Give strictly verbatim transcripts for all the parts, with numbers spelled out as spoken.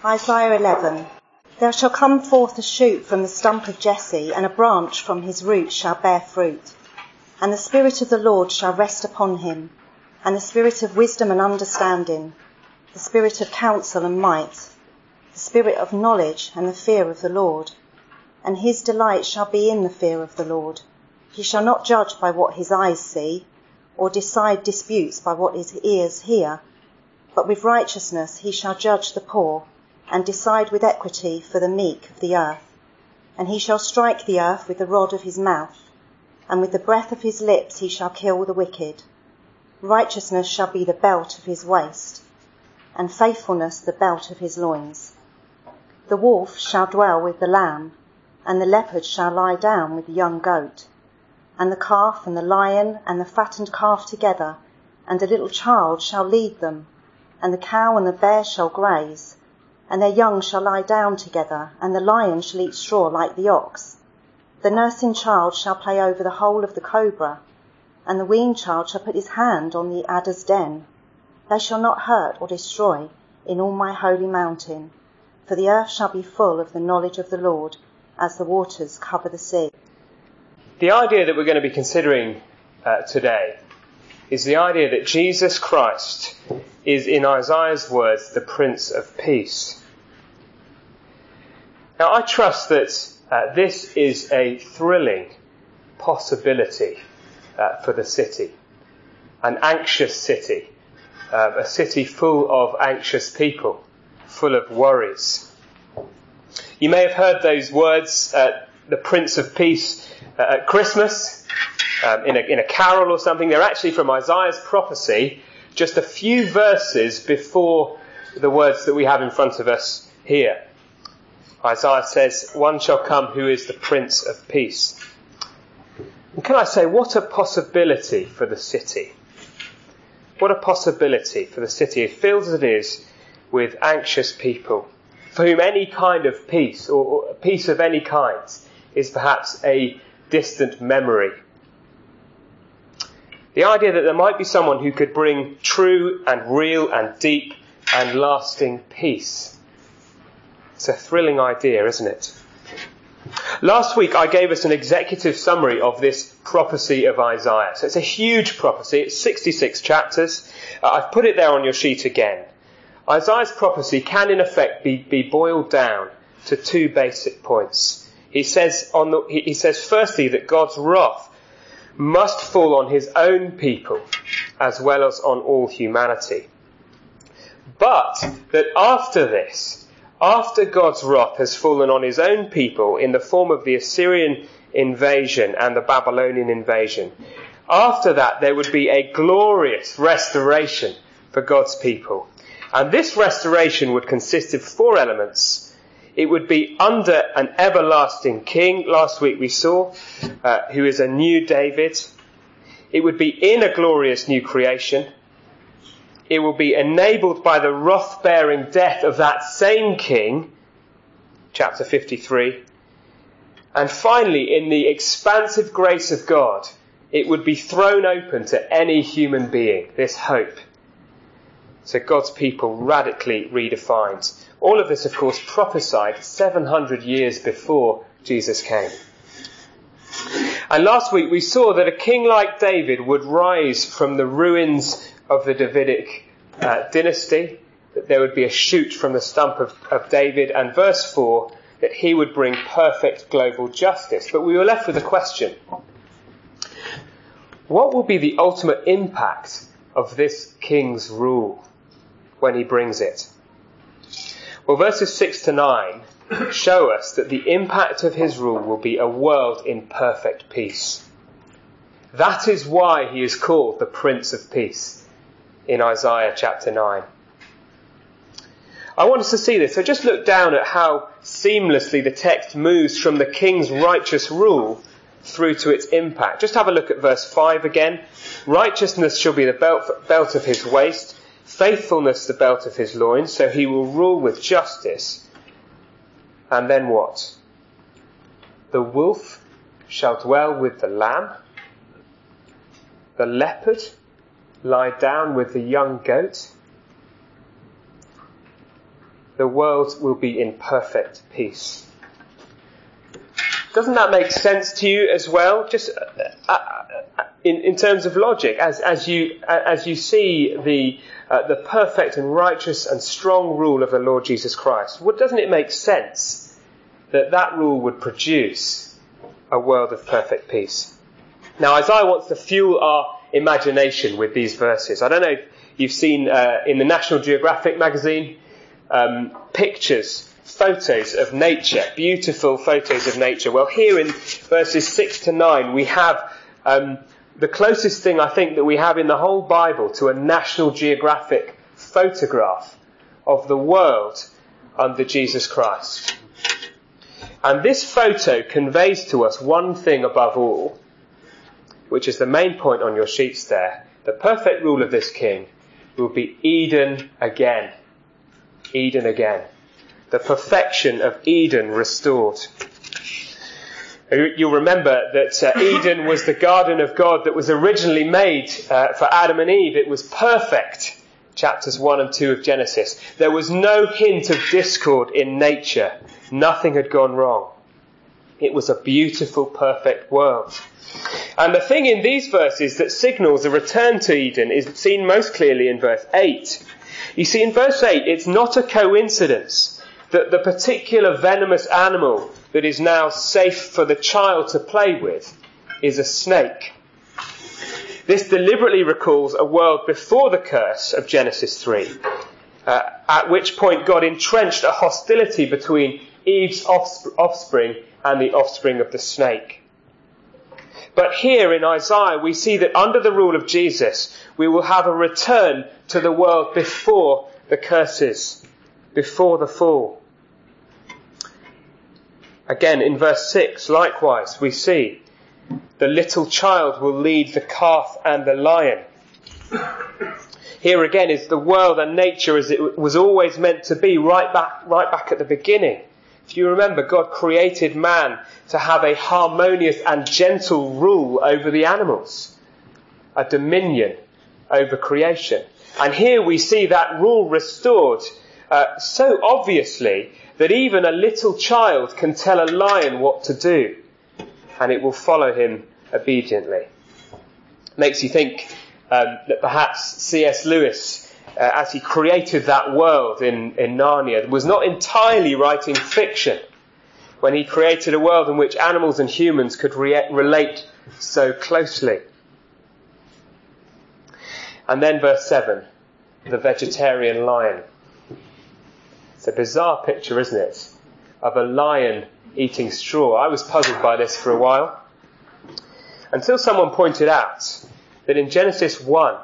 Isaiah eleven. There shall come forth a shoot from the stump of Jesse, and a branch from his roots shall bear fruit. And the Spirit of the Lord shall rest upon him, and the Spirit of wisdom and understanding, the Spirit of counsel and might, the Spirit of knowledge and the fear of the Lord. And his delight shall be in the fear of the Lord. He shall not judge by what his eyes see, or decide disputes by what his ears hear, but with righteousness he shall judge the poor, and decide with equity for the meek of the earth. And he shall strike the earth with the rod of his mouth, and with the breath of his lips he shall kill the wicked. Righteousness shall be the belt of his waist, and faithfulness the belt of his loins. The wolf shall dwell with the lamb, and the leopard shall lie down with the young goat, and the calf and the lion and the fattened calf together, and a little child shall lead them, and the cow and the bear shall graze, and their young shall lie down together, and the lion shall eat straw like the ox. The nursing child shall play over the hole of the cobra, and the weaned child shall put his hand on the adder's den. They shall not hurt or destroy in all my holy mountain, for the earth shall be full of the knowledge of the Lord, as the waters cover the sea. The idea that we're going to be considering uh, today is the idea that Jesus Christ is, in Isaiah's words, the Prince of Peace. Now, I trust that uh, this is a thrilling possibility uh, for the city, an anxious city, uh, a city full of anxious people, full of worries. You may have heard those words, uh, the Prince of Peace, uh, at Christmas, um, in, a, in a carol or something. They're actually from Isaiah's prophecy, just a few verses before the words that we have in front of us here. Isaiah says, "One shall come who is the Prince of Peace." And can I say, what a possibility for the city. What a possibility for the city, filled as it is with anxious people, for whom any kind of peace, or, or peace of any kind, is perhaps a distant memory. The idea that there might be someone who could bring true and real and deep and lasting peace. It's a thrilling idea, isn't it? Last week I gave us an executive summary of this prophecy of Isaiah. So it's a huge prophecy. It's sixty-six chapters. Uh, I've put it there on your sheet again. Isaiah's prophecy can in effect be, be boiled down to two basic points. He says, on the, he, he says firstly that God's wrath must fall on his own people as well as on all humanity. But that after this, after God's wrath has fallen on his own people in the form of the Assyrian invasion and the Babylonian invasion, after that there would be a glorious restoration for God's people. And this restoration would consist of four elements. It would be under an everlasting king, last week we saw, uh, who is a new David. It would be in a glorious new creation. It will be enabled by the wrath-bearing death of that same king, chapter fifty-three. And finally, in the expansive grace of God, it would be thrown open to any human being, this hope. So God's people radically redefined. All of this, of course, prophesied seven hundred years before Jesus came. And last week we saw that a king like David would rise from the ruins of the Davidic uh, dynasty, that there would be a shoot from the stump of, of David, and verse four, that he would bring perfect global justice. But we were left with a question. What will be the ultimate impact of this king's rule when he brings it? Well, verses six to nine show us that the impact of his rule will be a world in perfect peace. That is why he is called the Prince of Peace in Isaiah chapter nine. I want us to see this. So just look down at how seamlessly the text moves from the king's righteous rule through to its impact. Just have a look at verse five again. Righteousness shall be the belt, belt of his waist, faithfulness the belt of his loins, so he will rule with justice. And then what? The wolf shall dwell with the lamb, the leopard lie down with the young goat. the world will be in perfect peace. Doesn't that make sense to you as well? Just uh, uh, in, in terms of logic, as, as you as you see the uh, the perfect and righteous and strong rule of the Lord Jesus Christ, what doesn't it make sense that that rule would produce a world of perfect peace? Now, Isaiah wants to fuel our imagination with these verses. I don't know if you've seen uh, in the National Geographic magazine um, pictures, photos of nature, beautiful photos of nature. Well, here in verses six to nine, we have um, the closest thing I think that we have in the whole Bible to a National Geographic photograph of the world under Jesus Christ. And this photo conveys to us one thing above all, which is the main point on your sheets there. The perfect rule of this king will be Eden again. Eden again. The perfection of Eden restored. You'll remember that uh, Eden was the garden of God that was originally made uh, for Adam and Eve. It was perfect. Chapters one and two of Genesis. There was no hint of discord in nature. Nothing had gone wrong. It was a beautiful, perfect world. And the thing in these verses that signals a return to Eden is seen most clearly in verse eight. You see, in verse eight, it's not a coincidence that the particular venomous animal that is now safe for the child to play with is a snake. This deliberately recalls a world before the curse of Genesis three, uh, at which point God entrenched a hostility between Eve's offspring and the offspring of the snake. But here in Isaiah we see that under the rule of Jesus we will have a return to the world before the curses, before the fall. Again in verse six, likewise, we see the little child will lead the calf and the lion. Here again is the world and nature as it was always meant to be, right back, right back at the beginning. If you remember, God created man to have a harmonious and gentle rule over the animals, a dominion over creation. And here we see that rule restored uh, so obviously that even a little child can tell a lion what to do, and it will follow him obediently. Makes you think um, that perhaps C S Lewis, uh, as he created that world in, in Narnia, was not entirely writing fiction when he created a world in which animals and humans could re- relate so closely. And then verse seven, the vegetarian lion. It's a bizarre picture, isn't it, of a lion eating straw. I was puzzled by this for a while, until someone pointed out that in Genesis one,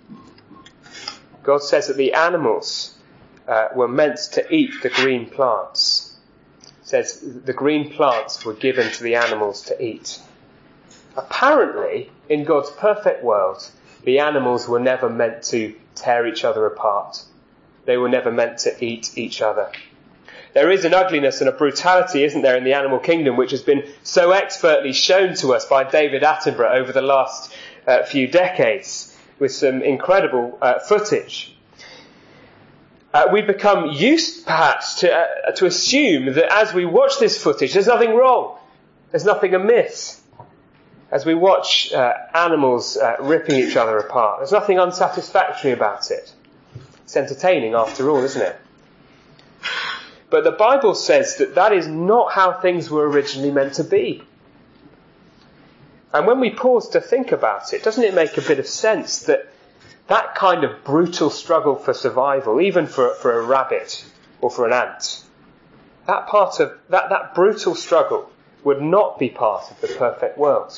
God says that the animals uh, were meant to eat the green plants. It says the green plants were given to the animals to eat. Apparently, in God's perfect world, the animals were never meant to tear each other apart. They were never meant to eat each other. There is an ugliness and a brutality, isn't there, in the animal kingdom, which has been so expertly shown to us by David Attenborough over the last uh, few decades, with some incredible uh, footage. Uh, we become used, perhaps, to uh, to assume that as we watch this footage, there's nothing wrong, there's nothing amiss. As we watch uh, animals uh, ripping each other apart, there's nothing unsatisfactory about it. It's entertaining, after all, isn't it? But the Bible says that that is not how things were originally meant to be. And when we pause to think about it, doesn't it make a bit of sense that that kind of brutal struggle for survival, even for, for a rabbit or for an ant, that part of that, that brutal struggle would not be part of the perfect world?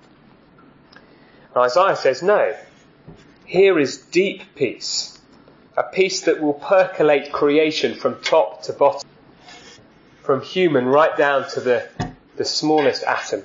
And Isaiah says, no, here is deep peace. A peace that will percolate creation from top to bottom, from human right down to the, the smallest atom.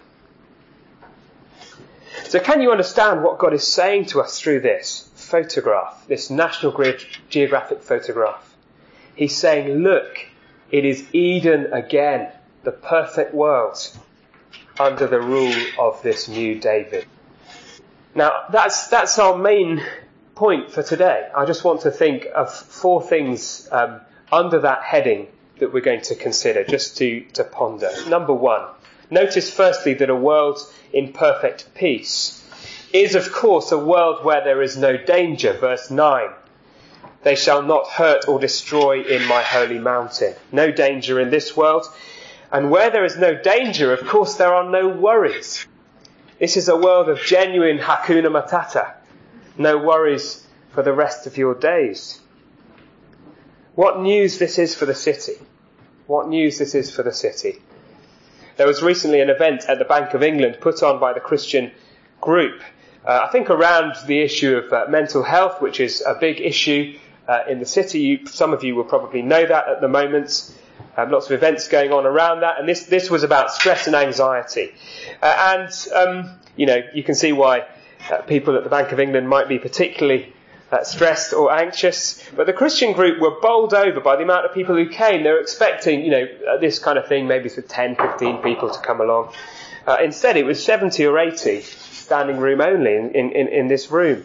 So can you understand what God is saying to us through this photograph, this National Geographic photograph? He's saying, look, it is Eden again, the perfect world, under the rule of this new David. Now, that's that's our main point for today. I just want to think of four things um, under that heading that we're going to consider, just to, to ponder. Number one, notice firstly that a world in perfect peace is, of course, a world where there is no danger. Verse nine, they shall not hurt or destroy in my holy mountain. No danger in this world. And where there is no danger, of course, there are no worries. This is a world of genuine Hakuna Matata. No worries for the rest of your days. What news this is for the city. What news this is for the city. There was recently an event at the Bank of England put on by the Christian group, uh, I think around the issue of uh, mental health, which is a big issue uh, in the city. You, some of you will probably know that at the moment. Um, lots of events going on around that, and this this was about stress and anxiety. Uh, and, um, you know, you can see why uh, people at the Bank of England might be particularly uh, stressed or anxious. But the Christian group were bowled over by the amount of people who came. They were expecting, you know, uh, this kind of thing, maybe for ten, fifteen people to come along. Uh, instead, it was seventy or eighty, standing room only in, in, in this room.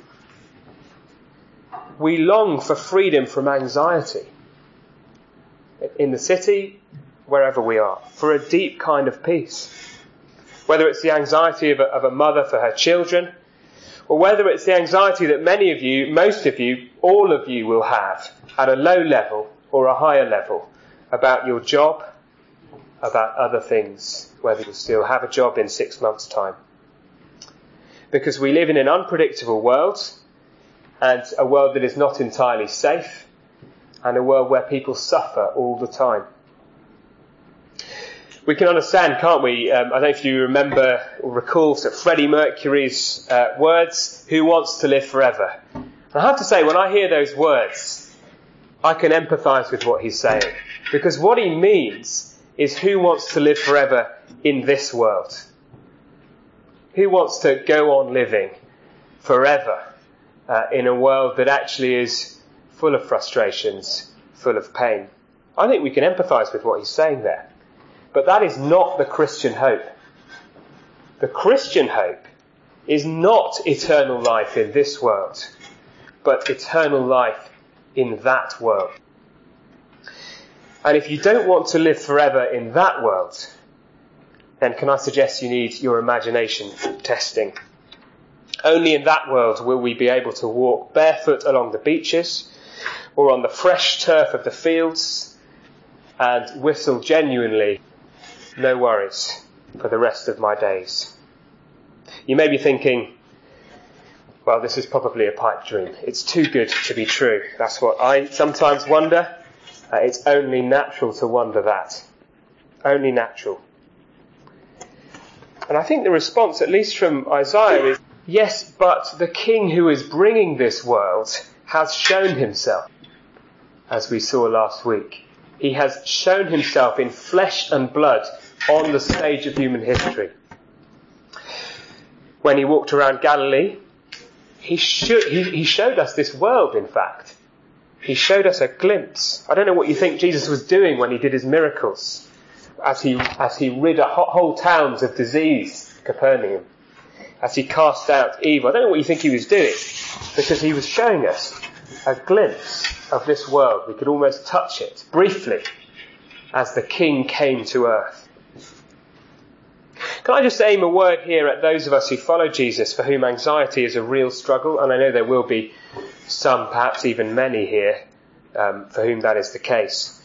We long for freedom from anxiety. In the city, wherever we are, for a deep kind of peace. Whether it's the anxiety of a, of a mother for her children, or whether it's the anxiety that many of you, most of you, all of you will have at a low level or a higher level about your job, about other things, whether you'll still have a job in six months' time. Because we live in an unpredictable world, and a world that is not entirely safe, and a world where people suffer all the time. We can understand, can't we? Um, I don't know if you remember or recall sort of Freddie Mercury's uh, words, "Who wants to live forever?" And I have to say, when I hear those words, I can empathise with what he's saying. Because what he means is, who wants to live forever in this world? Who wants to go on living forever uh, in a world that actually is full of frustrations, full of pain? I think we can empathise with what he's saying there. But that is not the Christian hope. The Christian hope is not eternal life in this world, but eternal life in that world. And if you don't want to live forever in that world, then can I suggest you need your imagination testing. Only in that world will we be able to walk barefoot along the beaches, or on the fresh turf of the fields, and whistle genuinely, no worries, for the rest of my days. You may be thinking, well, this is probably a pipe dream. It's too good to be true. That's what I sometimes wonder. Uh, it's only natural to wonder that. Only natural. And I think the response, at least from Isaiah, is, yes, but the King who is bringing this world has shown himself. As we saw last week, he has shown himself in flesh and blood on the stage of human history. When he walked around Galilee, he, sh- he, he showed us this world, in fact. He showed us a glimpse. I don't know what you think Jesus was doing when he did his miracles, as he, as he rid whole towns of disease, Capernaum, as he cast out evil. I don't know what you think he was doing, because he was showing us a glimpse of this world. We could almost touch it briefly as the King came to earth. Can I just aim a word here at those of us who follow Jesus for whom anxiety is a real struggle? And I know there will be some, perhaps even many here, um, for whom that is the case.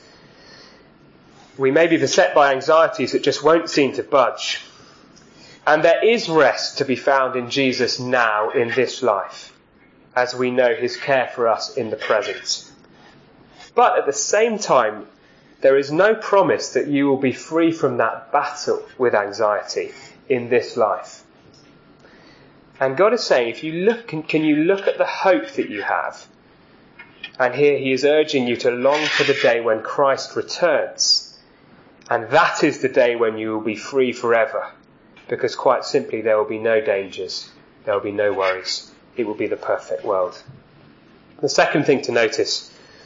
We may be beset by anxieties that just won't seem to budge. And there is rest to be found in Jesus now in this life, as we know his care for us in the present. But at the same time, there is no promise that you will be free from that battle with anxiety in this life. And God is saying, if you look, can, can you look at the hope that you have? And here he is urging you to long for the day when Christ returns. And that is the day when you will be free forever. Because quite simply, there will be no dangers. There will be no worries. It will be the perfect world. The second thing to notice,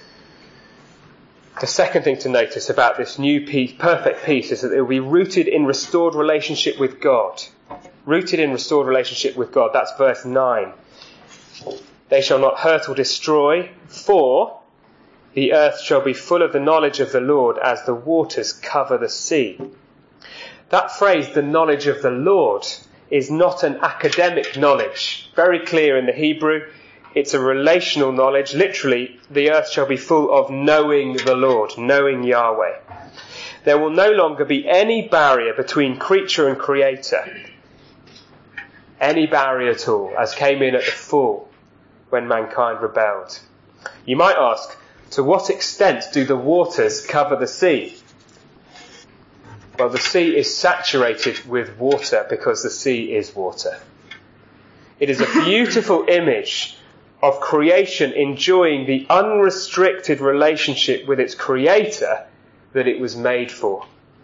the second thing to notice about this new peace, perfect peace, is that it will be rooted in restored relationship with God. Rooted in restored relationship with God. That's verse nine. They shall not hurt or destroy, for The earth shall be full of the knowledge of the Lord as the waters cover the sea. That phrase, the knowledge of the Lord, is not an academic knowledge. Very clear in the Hebrew. It's a relational knowledge. Literally, the earth shall be full of knowing the Lord, knowing Yahweh. There will no longer be any barrier between creature and creator. Any barrier at all, as came in at the fall when mankind rebelled. You might ask, to what extent do the waters cover the sea? Well, the sea is saturated with water because the sea is water. It is a beautiful image of creation enjoying the unrestricted relationship with its creator that it was made for.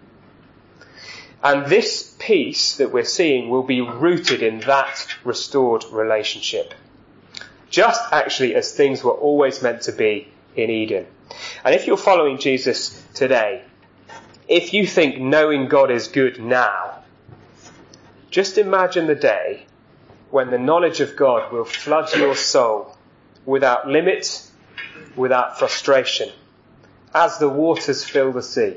And this peace that we're seeing will be rooted in that restored relationship. Just actually as things were always meant to be in Eden. And if you're following Jesus today, if you think knowing God is good now, just imagine the day when the knowledge of God will flood your soul without limit, without frustration, as the waters fill the sea.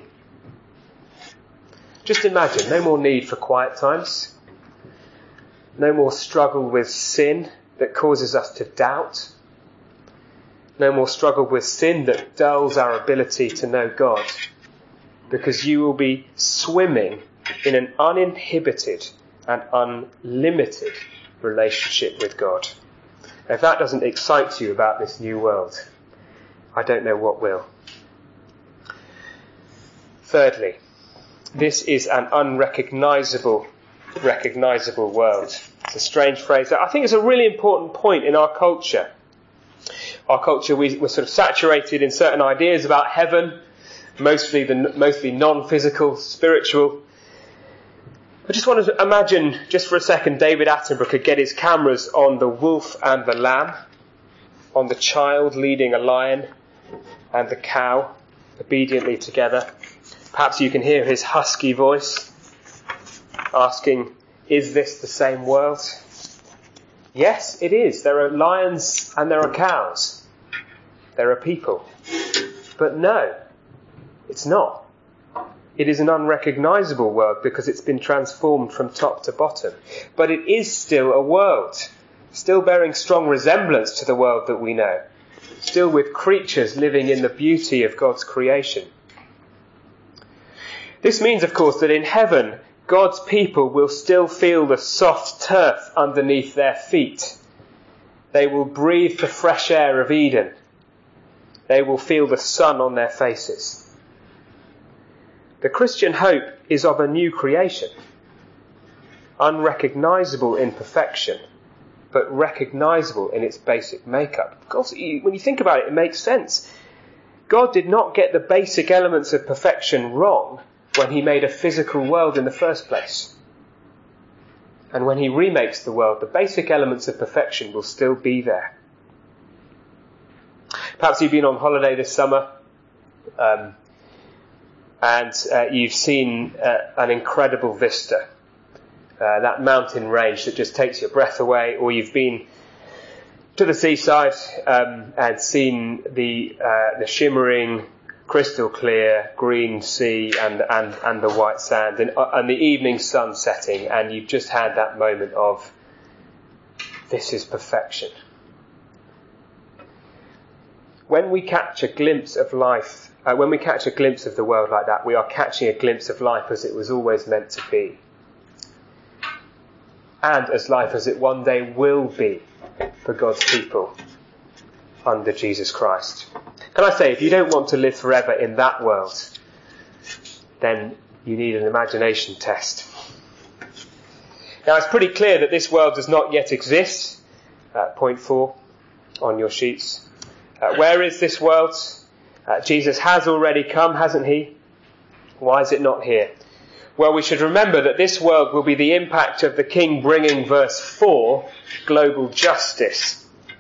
Just imagine, no more need for quiet times, no more struggle with sin that causes us to doubt, no more struggle with sin that dulls our ability to know God, because you will be swimming in an uninhibited and unlimited relationship with God. If that doesn't excite you about this new world, I don't know what will. Thirdly, this is an unrecognisable, recognisable world. It's a strange phrase that I think is a really important point in our culture. Our culture, we, we're sort of saturated in certain ideas about heaven, mostly the mostly non-physical, spiritual. I just wanted to imagine, just for a second, David Attenborough could get his cameras on the wolf and the lamb, on the child leading a lion and the cow obediently together. Perhaps you can hear his husky voice asking, is this the same world? Yes, it is. There are lions and there are cows. There are people. But no, it's not. It is an unrecognisable world because it's been transformed from top to bottom. But it is still a world, still bearing strong resemblance to the world that we know, still with creatures living in the beauty of God's creation. This means, of course, that in heaven, God's people will still feel the soft turf underneath their feet. They will breathe the fresh air of Eden. They will feel the sun on their faces. The Christian hope is of a new creation, unrecognisable in perfection, but recognisable in its basic makeup. Of course, when you think about it, it makes sense. God did not get the basic elements of perfection wrong when he made a physical world in the first place. And when he remakes the world, the basic elements of perfection will still be there. Perhaps you've been on holiday this summer, um, and uh, you've seen uh, an incredible vista, uh, that mountain range that just takes your breath away, or you've been to the seaside um, and seen the uh, the shimmering, crystal clear green sea and and, and the white sand and, uh, and the evening sun setting, and you've just had that moment of, this is perfection. When we catch a glimpse of life, uh, when we catch a glimpse of the world like that, we are catching a glimpse of life as it was always meant to be. And as life as it one day will be for God's people under Jesus Christ. Can I say, if you don't want to live forever in that world, then you need an imagination test. Now, it's pretty clear that this world does not yet exist. Uh, point four on your sheets. Uh, where is this world? Uh, Jesus has already come, hasn't he? Why is it not here? Well, we should remember that this world will be the impact of the King bringing, verse four, global justice.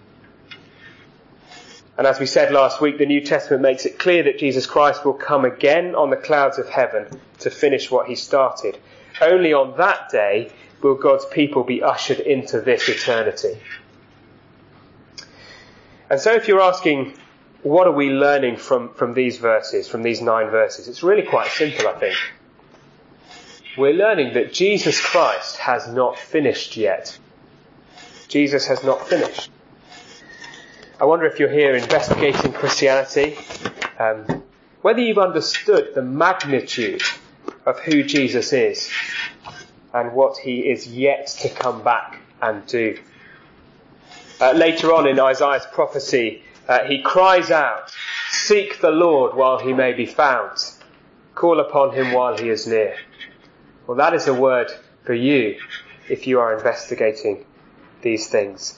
And as we said last week, the New Testament makes it clear that Jesus Christ will come again on the clouds of heaven to finish what he started. Only on that day will God's people be ushered into this eternity. And so if you're asking, what are we learning from, from these verses, from these nine verses? It's really quite simple, I think. We're learning that Jesus Christ has not finished yet. Jesus has not finished. I wonder if you're here investigating Christianity, um, whether you've understood the magnitude of who Jesus is and what he is yet to come back and do. Uh, later on in Isaiah's prophecy, uh, he cries out, "Seek the Lord while he may be found. Call upon him while he is near." Well, that is a word for you if you are investigating these things.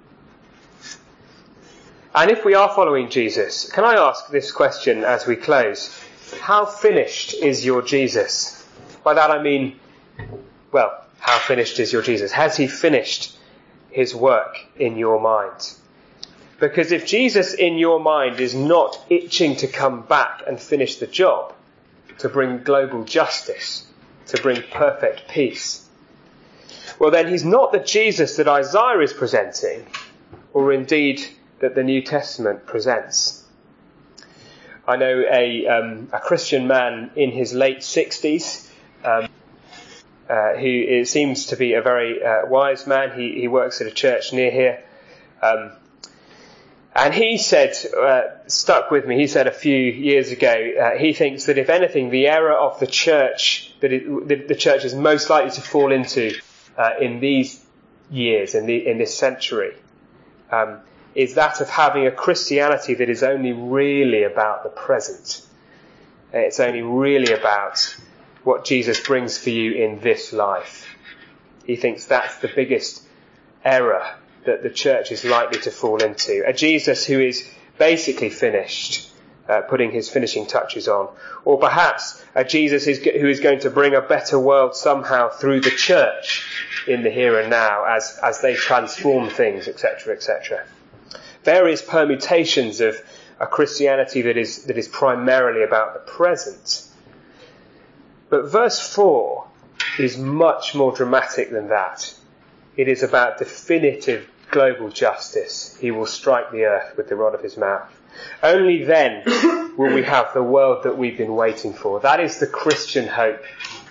And if we are following Jesus, can I ask this question as we close? How finished is your Jesus? By that I mean, well, how finished is your Jesus? Has he finished his work in your mind? Because if Jesus in your mind is not itching to come back and finish the job, to bring global justice, to bring perfect peace, well then he's not the Jesus that Isaiah is presenting, or indeed that the New Testament presents. I know a, um, a Christian man in his late sixties, um, uh, who is, seems to be a very uh, wise man. He, he works at a church near here. Um, and he said, uh, stuck with me, he said a few years ago, uh, he thinks that if anything, the error of the church, that it, the, the church is most likely to fall into uh, in these years, in, the, in this century, um, is that of having a Christianity that is only really about the present. It's only really about what Jesus brings for you in this life. He thinks that's the biggest error that the church is likely to fall into. A Jesus who is basically finished, uh, putting his finishing touches on. Or perhaps a Jesus is, who is going to bring a better world somehow through the church in the here and now as, as they transform things, et cetera, et cetera. Various permutations of a Christianity that is that is primarily about the present. But verse four is much more dramatic than that. It is about definitive global justice. He will strike the earth with the rod of his mouth. Only then will we have the world that we've been waiting for. That is the Christian hope.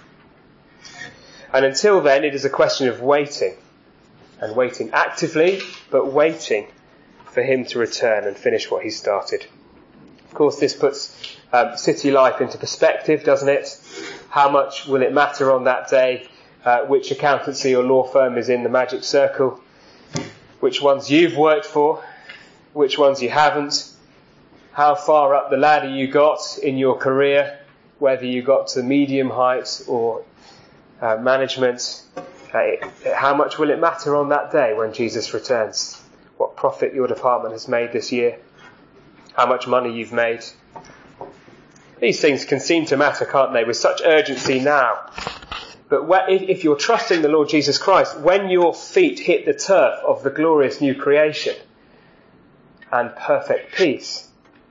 And until then, it is a question of waiting. And waiting actively, but waiting for him to return and finish what he started. Of course, this puts um, city life into perspective, doesn't it? How much will it matter on that day uh, which accountancy or law firm is in the magic circle, which ones you've worked for, which ones you haven't, how far up the ladder you got in your career, whether you got to medium height or uh, management. Uh, how much will it matter on that day when Jesus returns? What profit your department has made this year, how much money you've made. These things can seem to matter, can't they, with such urgency now. But if you're trusting the Lord Jesus Christ, when your feet hit the turf of the glorious new creation and perfect peace,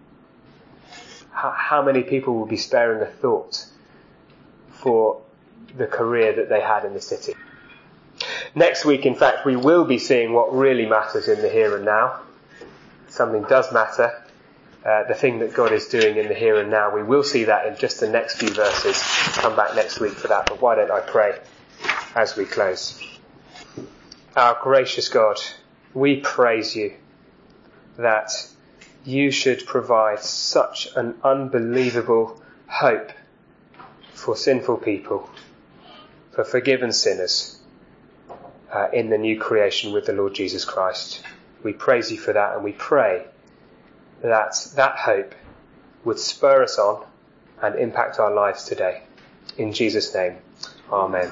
how many people will be sparing a thought for the career that they had in the city? Next week, in fact, we will be seeing what really matters in the here and now. Something does matter. Uh, the thing that God is doing in the here and now. We will see that in just the next few verses. Come back next week for that. But why don't I pray as we close? Our gracious God, we praise you that you should provide such an unbelievable hope for sinful people, for forgiven sinners, Uh, in the new creation with the Lord Jesus Christ. We praise you for that, and we pray that that hope would spur us on and impact our lives today. In Jesus' name, amen.